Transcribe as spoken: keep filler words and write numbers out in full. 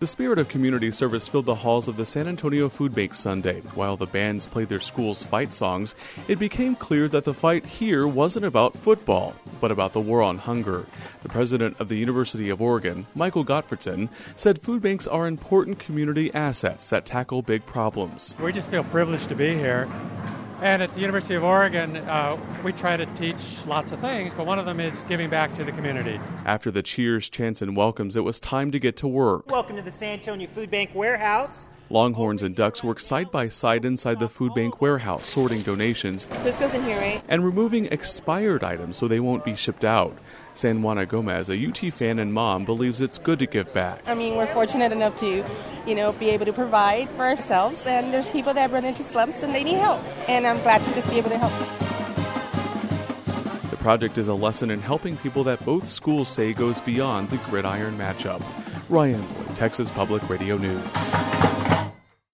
The spirit of community service filled the halls of the San Antonio Food Bank Sunday. While the bands played their school's fight songs, it became clear that the fight here wasn't about football, but about the war on hunger. The president of the University of Oregon, Michael Gottfredson, said food banks are important community assets that tackle big problems. We just feel privileged to be here. And at the University of Oregon, uh, we try to teach lots of things, but one of them is giving back to the community. After the cheers, chants, and welcomes, it was time to get to work. Welcome to the San Antonio Food Bank warehouse. Longhorns and Ducks work side by side inside the food bank warehouse, sorting donations. This goes in here, right? And removing expired items so they won't be shipped out. San Juana Gomez, a U T fan and mom, believes it's good to give back. I mean, we're fortunate enough to, you know, be able to provide for ourselves, and there's people that run into slumps and they need help, and I'm glad to just be able to help. The project is a lesson in helping people that both schools say goes beyond the gridiron matchup. Ryan Boyd, Texas Public Radio News.